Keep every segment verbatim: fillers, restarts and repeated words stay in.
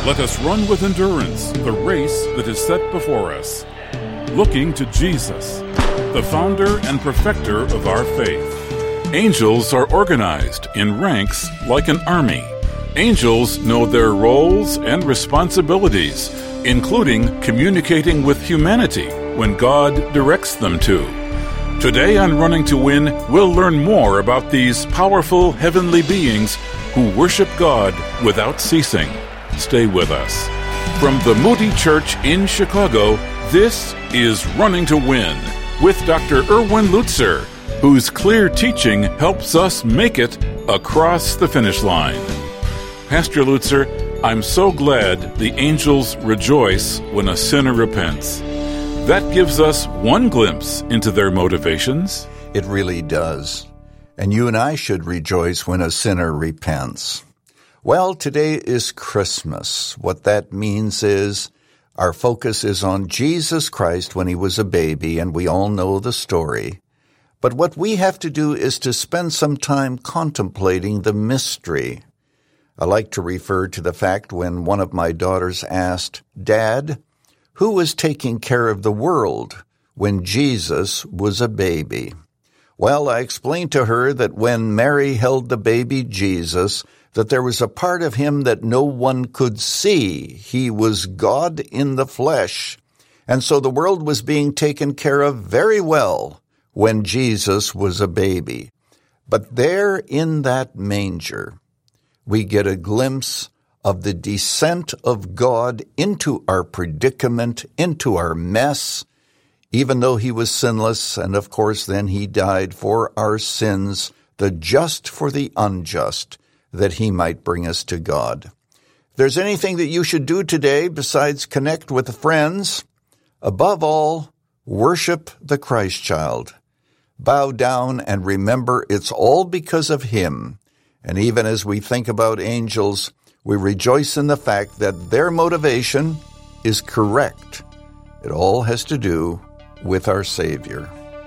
Let us run with endurance the race that is set before us, looking to Jesus, the founder and perfecter of our faith. Angels are organized in ranks like an army. Angels know their roles and responsibilities, including communicating with humanity when God directs them to. Today on Running to Win, we'll learn more about these powerful heavenly beings who worship God without ceasing. Stay with us. From the Moody Church in Chicago, this is Running to Win with Doctor Erwin Lutzer, whose clear teaching helps us make it across the finish line. Pastor Lutzer, I'm so glad the angels rejoice when a sinner repents. That gives us one glimpse into their motivations. It really does. And you and I should rejoice when a sinner repents. Well, today is Christmas. What that means is our focus is on Jesus Christ when he was a baby, and we all know the story. But what we have to do is to spend some time contemplating the mystery. I like to refer to the fact when one of my daughters asked, "Dad, who was taking care of the world when Jesus was a baby?" Well, I explained to her that when Mary held the baby Jesus, that there was a part of him that no one could see. He was God in the flesh. And so the world was being taken care of very well when Jesus was a baby. But there in that manger, we get a glimpse of the descent of God into our predicament, into our mess, even though he was sinless, and of course then he died for our sins, the just for the unjust, that he might bring us to God. If there's anything that you should do today besides connect with friends, above all, worship the Christ child. Bow down and remember it's all because of him. And even as we think about angels, we rejoice in the fact that their motivation is correct. It all has to do with our Savior.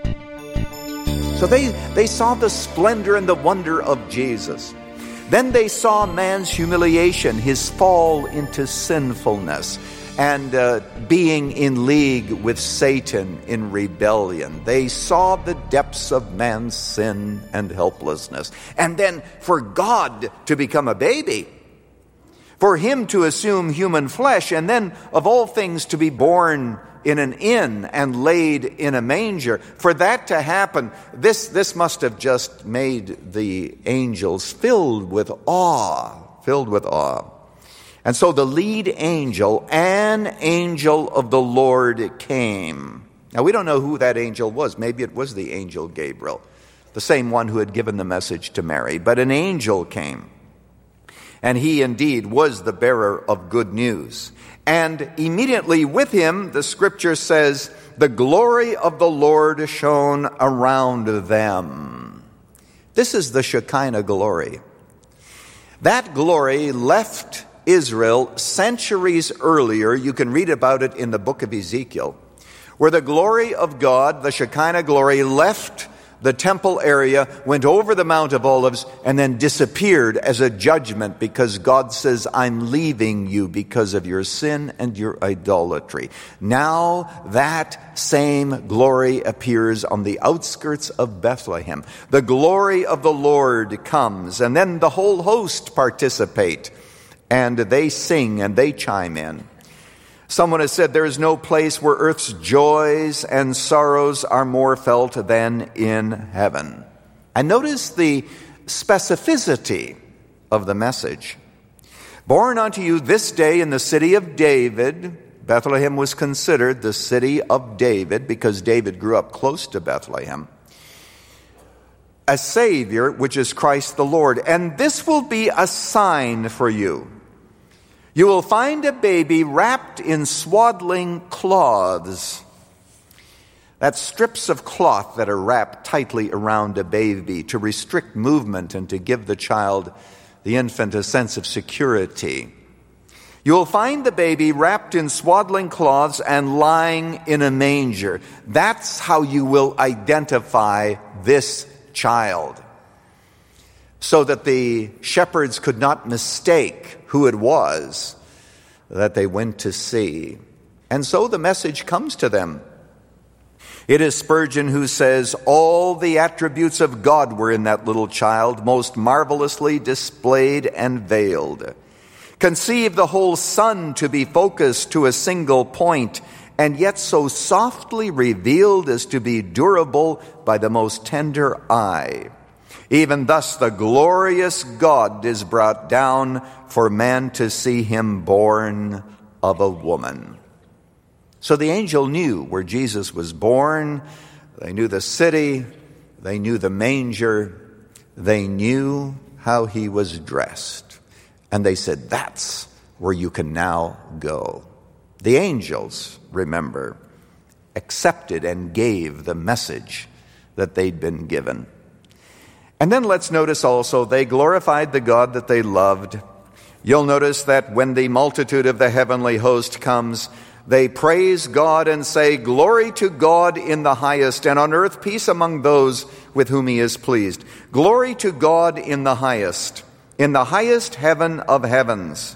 So they, they saw the splendor and the wonder of Jesus. Then they saw man's humiliation, his fall into sinfulness, and uh, being in league with Satan in rebellion. They saw the depths of man's sin and helplessness. And then for God to become a baby, for him to assume human flesh, and then of all things to be born in an inn and laid in a manger. For that to happen, this, this must have just made the angels filled with awe, filled with awe. And so the lead angel, an angel of the Lord, came. Now we don't know who that angel was. Maybe it was the angel Gabriel, the same one who had given the message to Mary. But an angel came. And he indeed was the bearer of good news. And immediately with him, the scripture says, the glory of the Lord shone around them. This is the Shekinah glory. That glory left Israel centuries earlier. You can read about it in the book of Ezekiel, where the glory of God, the Shekinah glory, left the temple area, went over the Mount of Olives, and then disappeared as a judgment because God says, I'm leaving you because of your sin and your idolatry. Now that same glory appears on the outskirts of Bethlehem. The glory of the Lord comes, and then the whole host participate, and they sing and they chime in. Someone has said there is no place where earth's joys and sorrows are more felt than in heaven. And notice the specificity of the message. Born unto you this day in the city of David. Bethlehem was considered the city of David because David grew up close to Bethlehem. A Savior, which is Christ the Lord. And this will be a sign for you. You will find a baby wrapped in swaddling cloths. That's strips of cloth that are wrapped tightly around a baby to restrict movement and to give the child, the infant, a sense of security. You will find the baby wrapped in swaddling cloths and lying in a manger. That's how you will identify this child, so that the shepherds could not mistake who it was. that they went to see. And so the message comes to them. It is Spurgeon who says, all the attributes of God were in that little child, most marvelously displayed and veiled. Conceive the whole sun to be focused to a single point, and yet so softly revealed as to be durable by the most tender eye. Even thus the glorious God is brought down for man to see him born of a woman. So the angel knew where Jesus was born. They knew the city. They knew the manger. They knew how he was dressed. And they said, that's where you can now go. The angels, remember, accepted and gave the message that they'd been given. And then let's notice also, they glorified the God that they loved. You'll notice that when the multitude of the heavenly host comes, they praise God and say, glory to God in the highest, and on earth peace among those with whom he is pleased. Glory to God in the highest, in the highest heaven of heavens.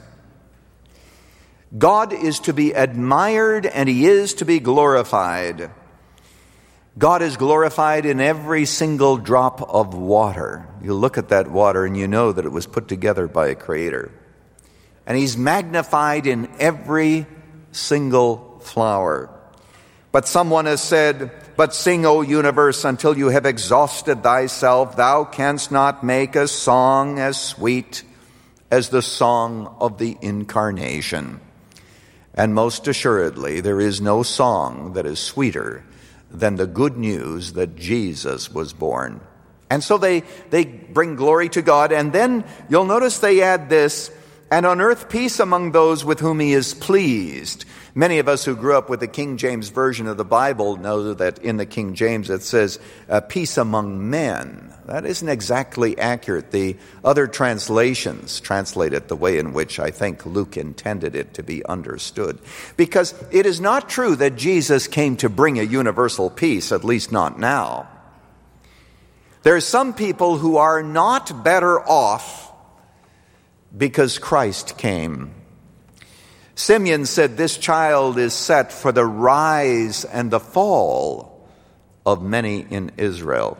God is to be admired and he is to be glorified. God is glorified in every single drop of water. You look at that water and you know that it was put together by a creator. And he's magnified in every single flower. But someone has said, but sing, O universe, until you have exhausted thyself. Thou canst not make a song as sweet as the song of the incarnation. And most assuredly, there is no song that is sweeter than the good news that Jesus was born. And so they, they bring glory to God. And then you'll notice they add this, and on earth peace among those with whom he is pleased. Many of us who grew up with the King James Version of the Bible know that in the King James it says, uh, peace among men. That isn't exactly accurate. The other translations translate it the way in which I think Luke intended it to be understood. Because it is not true that Jesus came to bring a universal peace, at least not now. There are some people who are not better off because Christ came. Simeon said this child is set for the rise and the fall of many in Israel.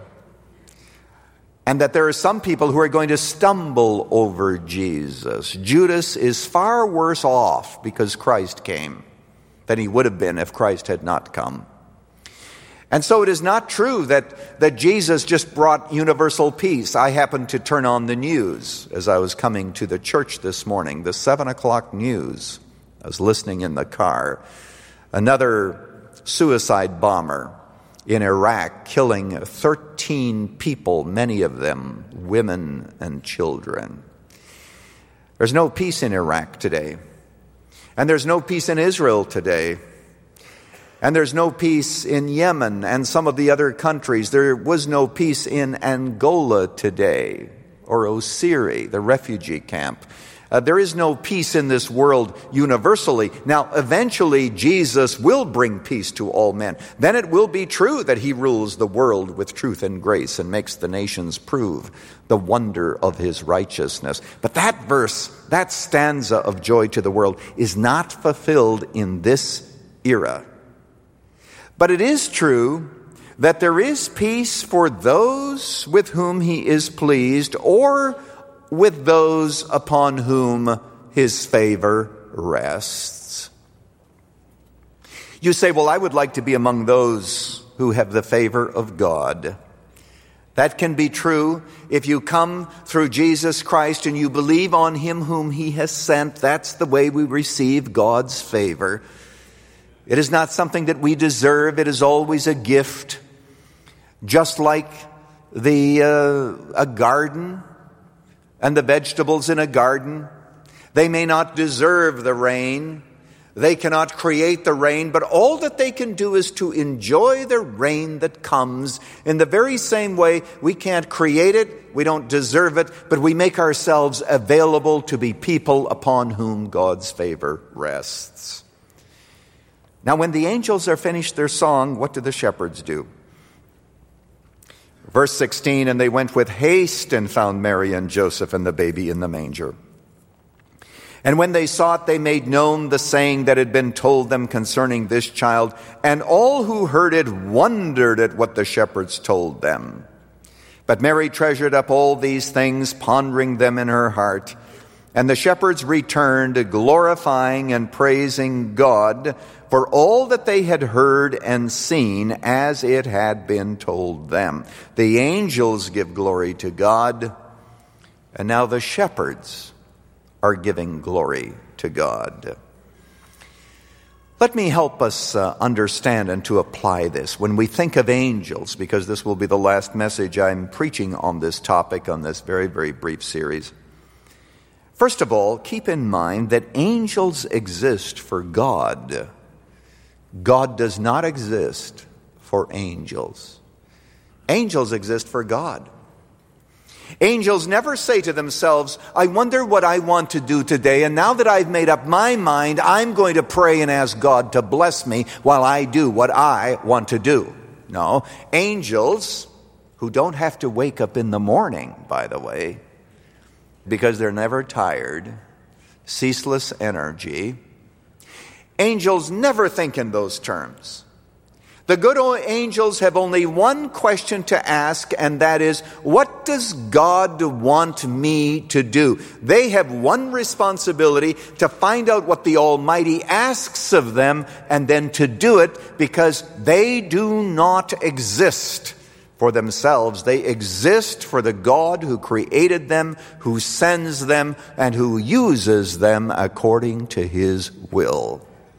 And that there are some people who are going to stumble over Jesus. Judas is far worse off because Christ came than he would have been if Christ had not come. And so it is not true that, that Jesus just brought universal peace. I happened to turn on the news as I was coming to the church this morning, the seven o'clock news. I was listening in the car. Another suicide bomber in Iraq killing thirteen people, many of them women and children. There's no peace in Iraq today. And there's no peace in Israel today. And there's no peace in Yemen and some of the other countries. There was no peace in Angola today, or Osiri, the refugee camp. Uh, there is no peace in this world universally. Now, eventually, Jesus will bring peace to all men. Then it will be true that he rules the world with truth and grace and makes the nations prove the wonder of his righteousness. But that verse, that stanza of joy to the world, is not fulfilled in this era. But it is true that there is peace for those with whom he is pleased, or with those upon whom his favor rests. You say, well, I would like to be among those who have the favor of God. That can be true if you come through Jesus Christ and you believe on him whom he has sent. That's the way we receive God's favor. It is not something that we deserve. It is always a gift. Just like the uh, a garden and the vegetables in a garden. They may not deserve the rain. They cannot create the rain, but all that they can do is to enjoy the rain that comes. In the very same way, we can't create it, we don't deserve it, but we make ourselves available to be people upon whom God's favor rests. Now, when the angels are finished their song, what do the shepherds do? Verse sixteen, and they went with haste and found Mary and Joseph and the baby in the manger. And when they saw it, they made known the saying that had been told them concerning this child. And all who heard it wondered at what the shepherds told them. But Mary treasured up all these things, pondering them in her heart. And the shepherds returned, glorifying and praising God for all that they had heard and seen as it had been told them. The angels give glory to God, and now the shepherds are giving glory to God. Let me help us uh, understand and to apply this. When we think of angels, because this will be the last message I'm preaching on this topic on this very, very brief series. First of all, keep in mind that angels exist for God. God does not exist for angels. Angels exist for God. Angels never say to themselves, I wonder what I want to do today, and now that I've made up my mind, I'm going to pray and ask God to bless me while I do what I want to do. No, angels, who don't have to wake up in the morning, by the way, because they're never tired, ceaseless energy, angels never think in those terms. The good old angels have only one question to ask, and that is, what does God want me to do? They have one responsibility: to find out what the Almighty asks of them and then to do it, because they do not exist for themselves. They exist for the God who created them, who sends them, and who uses them according to His will.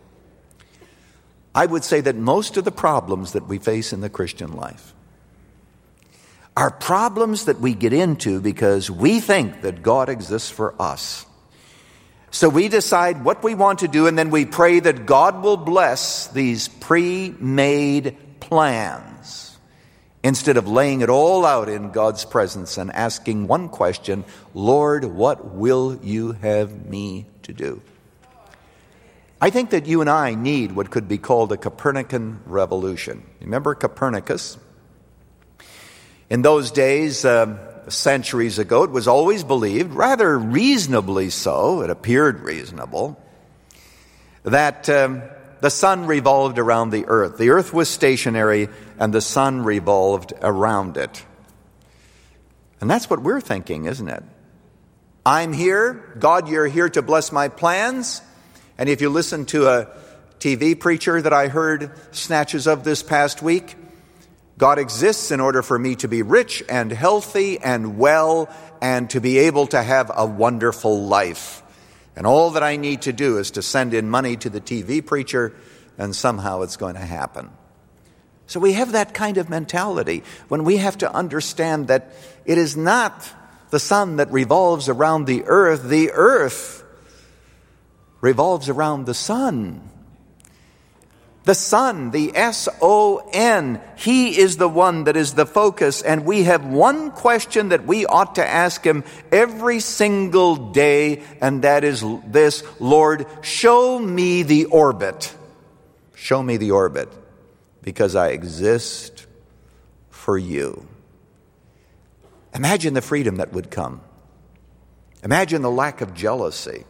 I would say that most of the problems that we face in the Christian life are problems that we get into because we think that God exists for us. So we decide what we want to do, and then we pray that God will bless these pre-made plans, instead of laying it all out in God's presence and asking one question: Lord, what will you have me to do? I think that you and I need what could be called a Copernican revolution. Remember Copernicus? In those days, uh, centuries ago, it was always believed, rather reasonably so, it appeared reasonable, that um, the sun revolved around the earth. The earth was stationary and the sun revolved around it. And that's what we're thinking, isn't it? I'm here, God, you're here to bless my plans. And if you listen to a T V preacher that I heard snatches of this past week, God exists in order for me to be rich and healthy and well and to be able to have a wonderful life. And all that I need to do is to send in money to the T V preacher, and somehow it's going to happen. So we have that kind of mentality when we have to understand that it is not the sun that revolves around the earth. The earth revolves around the sun. The Son, the S O N, He is the one that is the focus, and we have one question that we ought to ask Him every single day, and that is this: Lord, show me the orbit. Show me the orbit, because I exist for you. Imagine the freedom that would come. Imagine the lack of jealousy.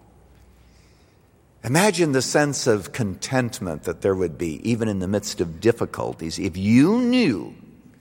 Imagine the sense of contentment that there would be, even in the midst of difficulties, if you knew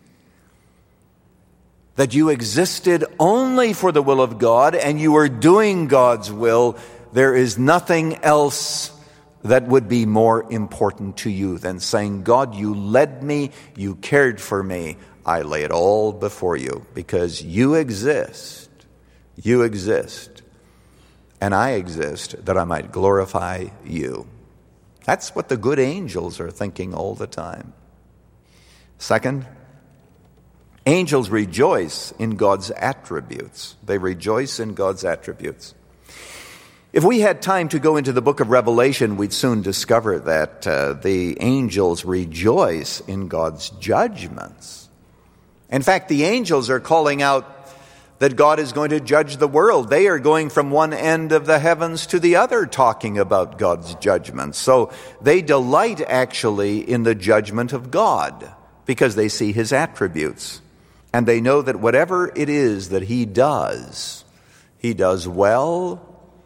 that you existed only for the will of God and you were doing God's will. There is nothing else that would be more important to you than saying, God, you led me, you cared for me, I lay it all before you, because you exist, you exist. And I exist that I might glorify you. That's what the good angels are thinking all the time. Second, angels rejoice in God's attributes. They rejoice in God's attributes. If we had time to go into the book of Revelation, we'd soon discover that uh, the angels rejoice in God's judgments. In fact, the angels are calling out that God is going to judge the world. They are going from one end of the heavens to the other, talking about God's judgment. So they delight actually in the judgment of God because they see His attributes. And they know that whatever it is that He does, He does well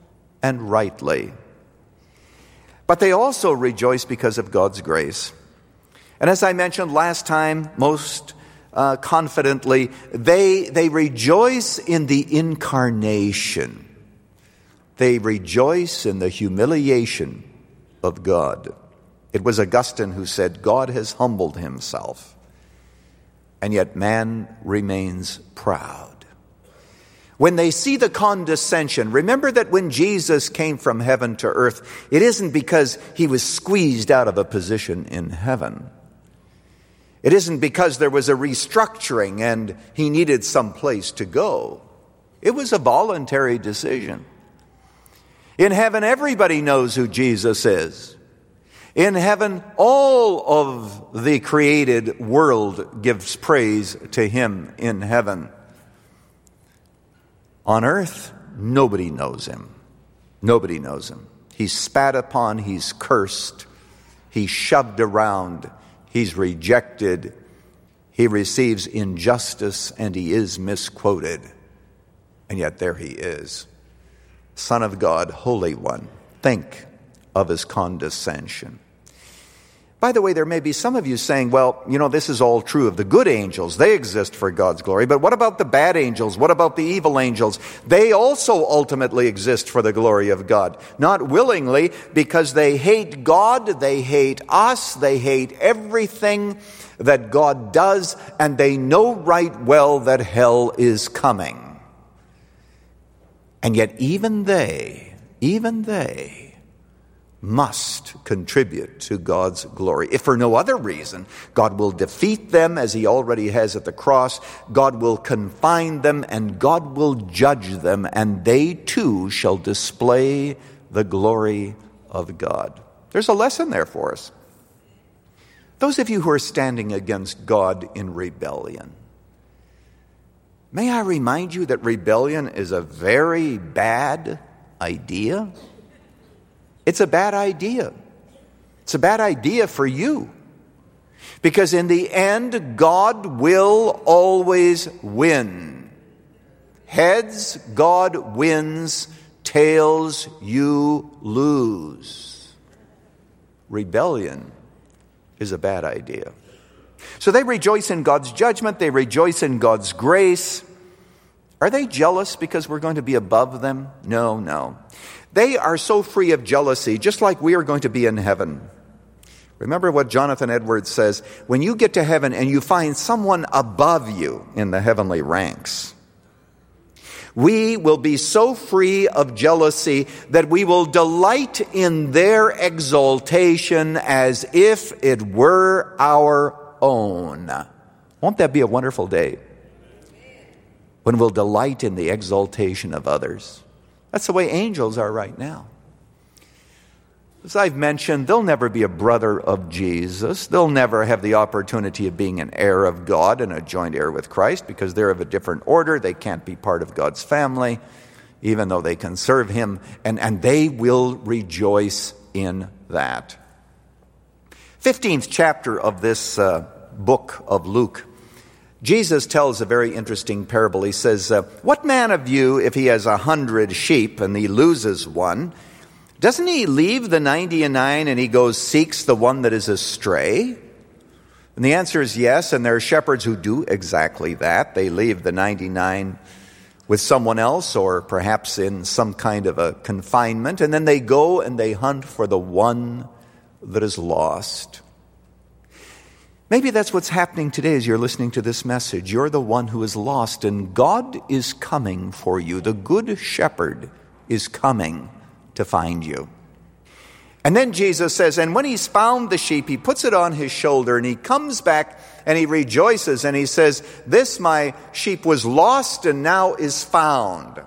and rightly. But they also rejoice because of God's grace. And as I mentioned last time, most uh, confidently, they, they rejoice in the incarnation. They rejoice in the humiliation of God. It was Augustine who said, God has humbled himself, and yet man remains proud. When they see the condescension, remember that when Jesus came from heaven to earth, it isn't because he was squeezed out of a position in heaven. It isn't because there was a restructuring and he needed some place to go. It was a voluntary decision. In heaven, everybody knows who Jesus is. In heaven, all of the created world gives praise to him in heaven. On earth, nobody knows him. Nobody knows him. He's spat upon, he's cursed, he's shoved around, he's rejected, he receives injustice, and he is misquoted. And yet there he is. Son of God, Holy One. Think of his condescension. By the way, there may be some of you saying, well, you know, this is all true of the good angels. They exist for God's glory. But what about the bad angels? What about the evil angels? They also ultimately exist for the glory of God. Not willingly, because they hate God, they hate us, they hate everything that God does, and they know right well that hell is coming. And yet even they, even they, must contribute to God's glory. If for no other reason, God will defeat them as he already has at the cross. God will confine them and God will judge them, and they too shall display the glory of God. There's a lesson there for us. Those of you who are standing against God in rebellion, may I remind you that rebellion is a very bad idea. It's a bad idea. It's a bad idea for you. Because in the end, God will always win. Heads, God wins. Tails, you lose. Rebellion is a bad idea. So they rejoice in God's judgment. They rejoice in God's grace. Are they jealous because we're going to be above them? No, no. They are so free of jealousy, just like we are going to be in heaven. Remember what Jonathan Edwards says, when you get to heaven and you find someone above you in the heavenly ranks, we will be so free of jealousy that we will delight in their exaltation as if it were our own. Won't that be a wonderful day? When we'll delight in the exaltation of others. That's the way angels are right now. As I've mentioned, they'll never be a brother of Jesus. They'll never have the opportunity of being an heir of God and a joint heir with Christ because they're of a different order. They can't be part of God's family, even though they can serve him. And, and they will rejoice in that. fifteenth chapter of this uh, book of Luke, Jesus tells a very interesting parable. He says, uh, what man of you, if he has a hundred sheep and he loses one, doesn't he leave the ninety and nine and he goes seeks the one that is astray? And the answer is yes, and there are shepherds who do exactly that. They leave the ninety-nine with someone else or perhaps in some kind of a confinement, and then they go and they hunt for the one that is lost. Maybe that's what's happening today as you're listening to this message. You're the one who is lost, and God is coming for you. The good shepherd is coming to find you. And then Jesus says, and when he's found the sheep, he puts it on his shoulder, and he comes back and he rejoices, and he says, this my sheep was lost and now is found.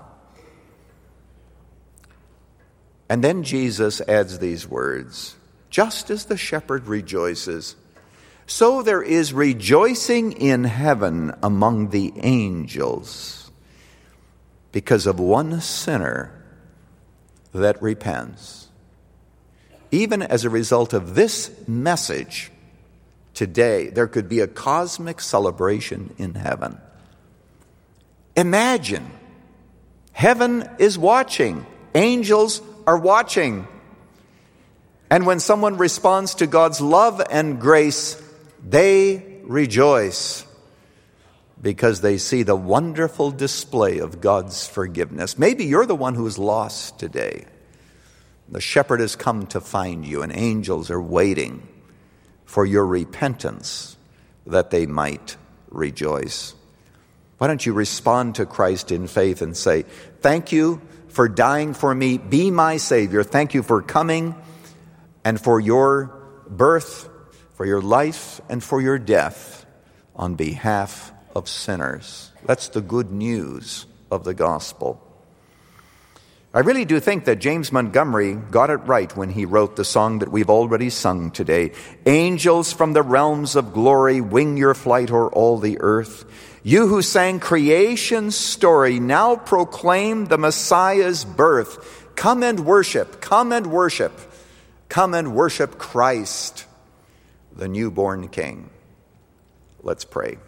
And then Jesus adds these words, just as the shepherd rejoices, so there is rejoicing in heaven among the angels because of one sinner that repents. Even as a result of this message today, there could be a cosmic celebration in heaven. Imagine, heaven is watching. Angels are watching. And when someone responds to God's love and grace, they rejoice because they see the wonderful display of God's forgiveness. Maybe you're the one who is lost today. The shepherd has come to find you, and angels are waiting for your repentance that they might rejoice. Why don't you respond to Christ in faith and say, thank you for dying for me. Be my Savior. Thank you for coming and for your birth, for your life, and for your death on behalf of sinners. That's the good news of the gospel. I really do think that James Montgomery got it right when he wrote the song that we've already sung today. Angels from the realms of glory, wing your flight o'er all the earth. You who sang creation's story, now proclaim the Messiah's birth. Come and worship, come and worship, come and worship Christ, the newborn King. Let's pray.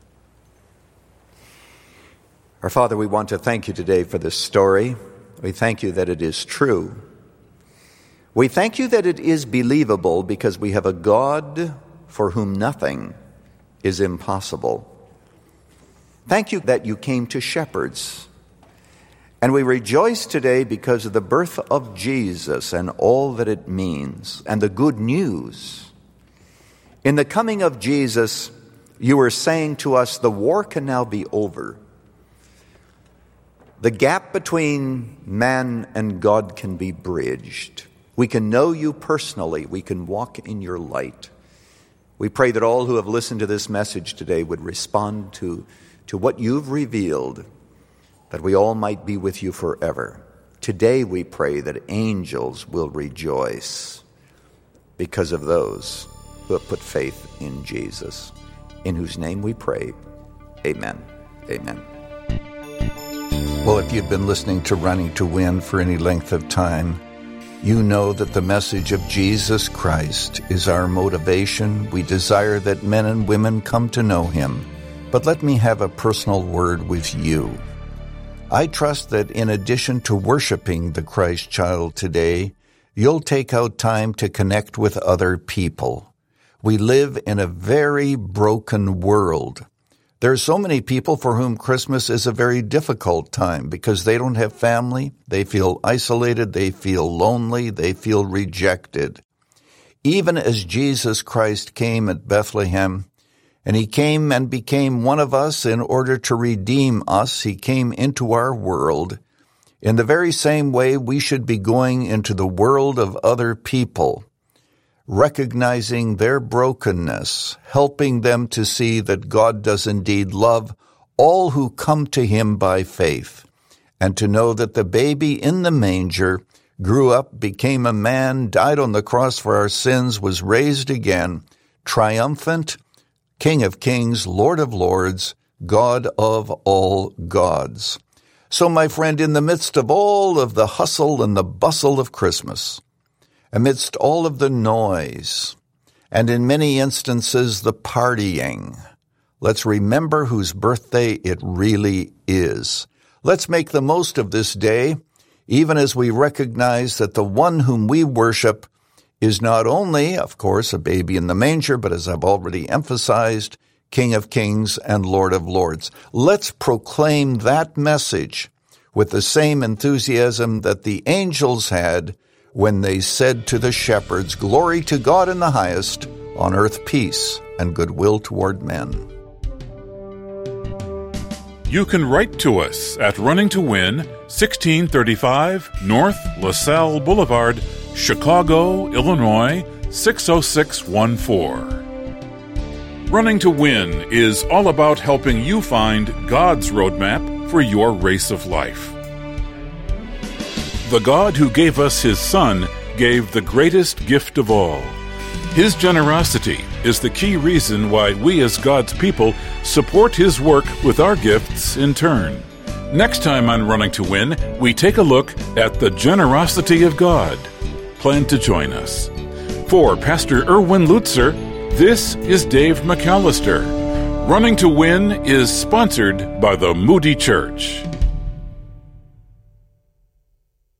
Our Father, we want to thank you today for this story. We thank you that it is true. We thank you that it is believable because we have a God for whom nothing is impossible. Thank you that you came to shepherds. And we rejoice today because of the birth of Jesus and all that it means and the good news. In the coming of Jesus, you are saying to us, the war can now be over. The gap between man and God can be bridged. We can know you personally. We can walk in your light. We pray that all who have listened to this message today would respond to, to what you've revealed, that we all might be with you forever. Today we pray that angels will rejoice because of those who have put faith in Jesus, in whose name we pray. Amen. Amen. Well, if you've been listening to Running to Win for any length of time, you know that the message of Jesus Christ is our motivation. We desire that men and women come to know him. But let me have a personal word with you. I trust that in addition to worshiping the Christ child today, you'll take out time to connect with other people. We live in a very broken world. There are so many people for whom Christmas is a very difficult time because they don't have family, they feel isolated, they feel lonely, they feel rejected. Even as Jesus Christ came at Bethlehem, and he came and became one of us in order to redeem us, he came into our world. In the very same way, we should be going into the world of other people, recognizing their brokenness, helping them to see that God does indeed love all who come to him by faith, and to know that the baby in the manger grew up, became a man, died on the cross for our sins, was raised again, triumphant, King of kings, Lord of lords, God of all gods. So, my friend, in the midst of all of the hustle and the bustle of Christmas, amidst all of the noise, and in many instances the partying, let's remember whose birthday it really is. Let's make the most of this day, even as we recognize that the one whom we worship is not only, of course, a baby in the manger, but as I've already emphasized, King of kings and Lord of lords. Let's proclaim that message with the same enthusiasm that the angels had when they said to the shepherds, "Glory to God in the highest, on earth peace and goodwill toward men." You can write to us at Running to Win, sixteen thirty-five North LaSalle Boulevard, Chicago, Illinois, six oh six one four. Running to Win is all about helping you find God's roadmap for your race of life. The God who gave us his Son gave the greatest gift of all. His generosity is the key reason why we as God's people support his work with our gifts in turn. Next time on Running to Win, we take a look at the generosity of God. Plan to join us. For Pastor Erwin Lutzer, this is Dave McAllister. Running to Win is sponsored by the Moody Church.